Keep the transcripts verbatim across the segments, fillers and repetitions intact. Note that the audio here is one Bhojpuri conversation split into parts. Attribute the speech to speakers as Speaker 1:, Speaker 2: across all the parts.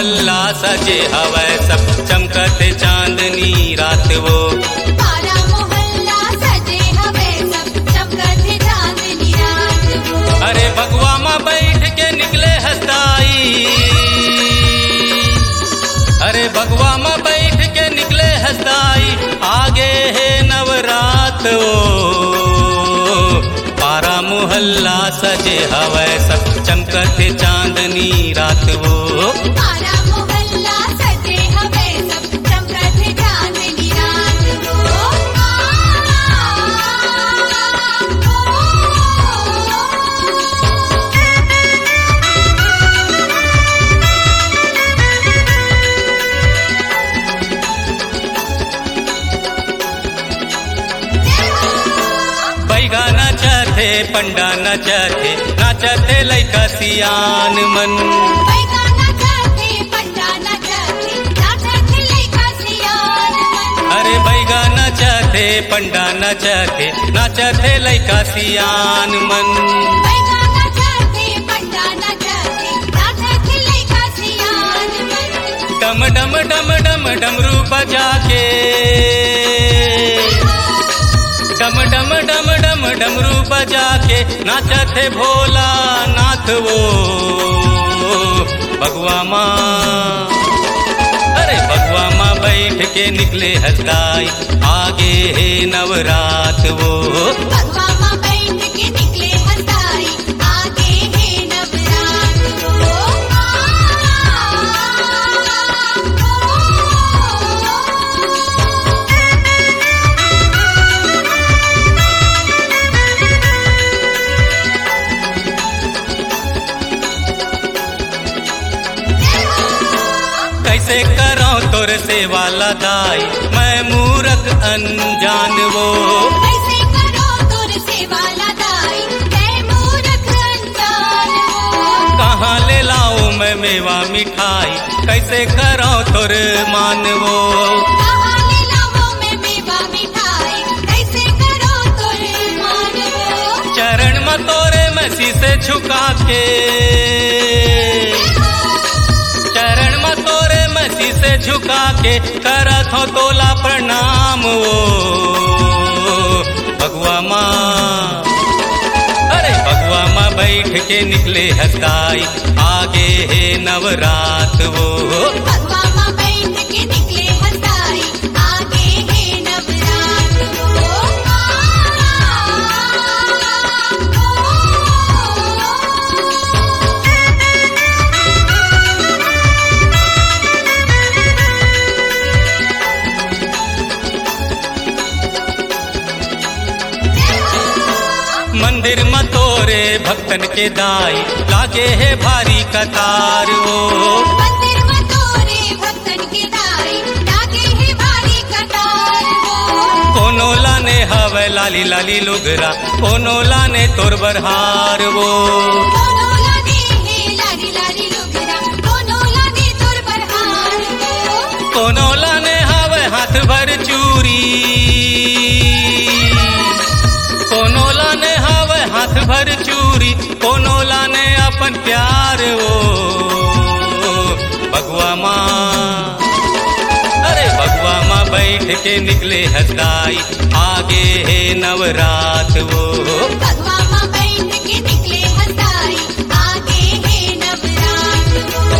Speaker 1: मोहल्ला सजे हवै सब चमकते चांदनी रात वो।
Speaker 2: सारा मोहल्ला सजे हवे सब चमकते चांदनी रात वो।
Speaker 1: अरे भगवा माँ बैठ के निकले हंसदाई, अरे भगवा माँ बैठ के निकले हंसदाई, आगे है नवरात वो। पारा मोहल्ला सजे हवै सब चमकते चांदनी रात वो।
Speaker 2: सारा मोहल्ला सजे हवे सब चमकते चांदनी रात वो।
Speaker 1: बैगा नचते पंडा नचते नचते लैका सियान मन।
Speaker 2: बैगा नचते पंडा नचते नचते लैका सियान मन।
Speaker 1: अरे बैगा नचते पंडा नचते नचते लैका सियान मन।
Speaker 2: बैगा नचते पंडा नचते नचते लैका सियान मन।
Speaker 1: डम डम डम डम डमरू बजा के, डम डम डम डम डमरू बजा के नाचते भोला नाथ वो। भगवा माँ, अरे भगवा माँ बैठ के निकले हंसदाई, आगे है नवरात वो।
Speaker 2: भगवा माँ बैठ के निकले हंसदाई, आगे है नवरात वो।
Speaker 1: कैसे करो तोर सेवा लदाई, मैं मूरख अनजान वो।
Speaker 2: कैसे करो तोर सेवा लदाई, मैं मूरख अनजान वो।
Speaker 1: कहाँ ले लाऊं मैं मेवा मिठाई, कैसे करो तोर मान वो।
Speaker 2: कहाँ ले लाऊं मैं मेवा मिठाई, कैसे करो तोर मान वो।
Speaker 1: चरण में तोरे मैं शीशे झुका के, चरण में तोरे मैं शीशे झुका के करत हो तोला प्रणाम वो। भगवा माँ, अरे भगवा माँ बैठ के निकले हंसदाई, आगे है नवरात वो।
Speaker 2: भगवा माँ बैठ के निकले हंसदाई, आगे है नवरात वो।
Speaker 1: मंदिर में तोरे भक्तन के दाई, लागे है भारी कतार वो।
Speaker 2: मंदिर में तोरे भक्तन के दाई, लागे है भारी कतार वो।
Speaker 1: कोनो लाने हवे लाली लाली लुगरा, कोनो लाने तोर बरहार वो।
Speaker 2: कोनो लाने है लाली लाली लुगरा, कोनो लाने तोर बरहार वो।
Speaker 1: कोनो लाने हवे हाथ भर चूरी, कोनो लाने हवे हाथ भर चूरी, कोनो लाने अपन प्यार वो। भगवा माँ, अरे भगवा माँ बैठ के निकले हंसदाई, आगे है नवरात वो।
Speaker 2: भगवा माँ बैठ के निकले हंसदाई, आगे है नवरात वो।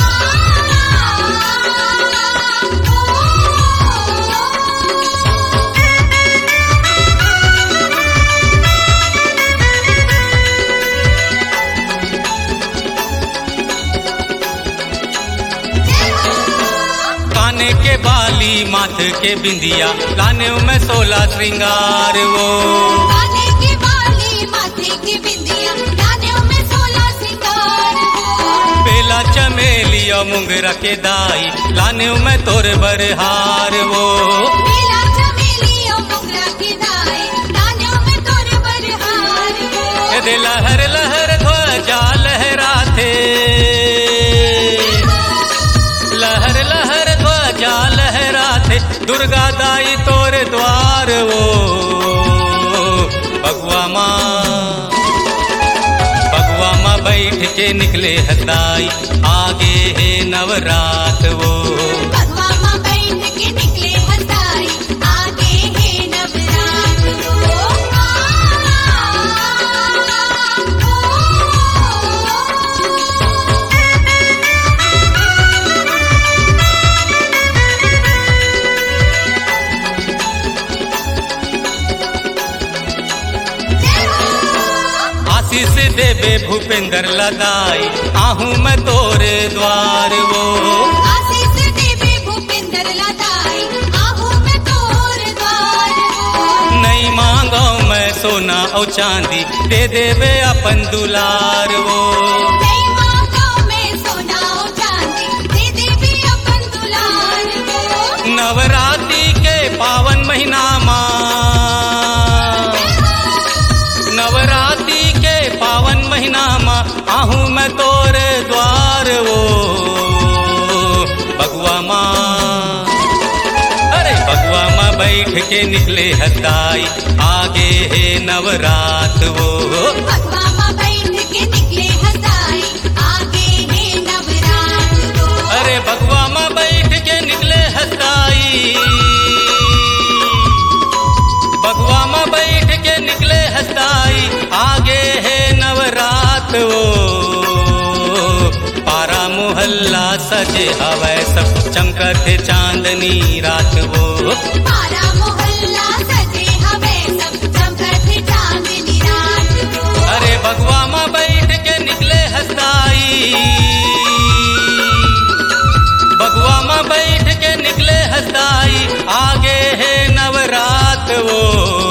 Speaker 1: काने के बाली माथ के बिंदिया, लाने में सोलह श्रृंगार वो।
Speaker 2: काने के बाली माथे के बिंदिया, लाने में सोलह सिंगार वो।
Speaker 1: बेला चमेली और मुंगरा के दाई, लाने में तोर बरहार वो।
Speaker 2: बेला चमेली और मोगरा के दाई, लाने में तोर बरहार वो।
Speaker 1: दे लहर लहर ध्वजा लहराते, लहर लहर ध्वजा लहराते, दुर्गा दाई तोर द्वार वो। भगवा माँ, भगवा माँ बैठ के निकले हसदाई आगे है नवरात वो।
Speaker 2: भगवा माँ बैठ के निकले हंसाई आगे है नवरात वो।
Speaker 1: आशीष देवे भूपेंद्र लगाई आहूँ मैं तोरे द्वार वो।
Speaker 2: आशीष देवे भूपेंद्र लदाई आहूँ मैं तोर द्वार वो।
Speaker 1: नहीं मांगो मैं सोना और चांदी दे देवे अपन दुलार वो।
Speaker 2: नहीं मांगो मैं सोना और चांदी दे देवी अपन दुलार वो।
Speaker 1: नवरात्रि के पावन महीना माँ, नवरात्रि के पावन महीना माँ आहूँ मैं तोरे द्वार वो। बगुआ माँ, अरे बगुआ माँ बैठ के निकले हसदाई आगे है नवरात वो।
Speaker 2: भगवा माँ बैठ के निकले हंसाई आगे है नवरात वो।
Speaker 1: अरे बगुआ माँ बैठ के निकले हसदाई, बगुआ माँ बैठ के निकले हसदाई आगे है नवरात वो। पारा मोहल्ला सजे हवै सब चमकते चांदनी रात वो।
Speaker 2: पारा मोहल्ला सजे हवे सब चमकते चांदनी रात वो।
Speaker 1: अरे बगुआ माँ बैठ के निकले हसदाई, बगुआ माँ बैठ के निकले हसदाई आगे है नवरात वो।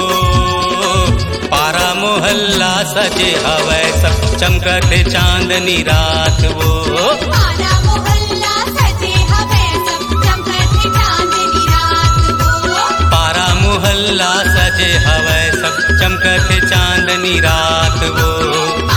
Speaker 1: पारा मोहल्ला सजे हवै सब चमकते चांदनी रात वो।
Speaker 2: पारा मोहल्ला सजे हवे सब चमकते चांदनी रात वो।
Speaker 1: पारा मोहल्ला सजे हवै सब चमकते चांदनी रात वो।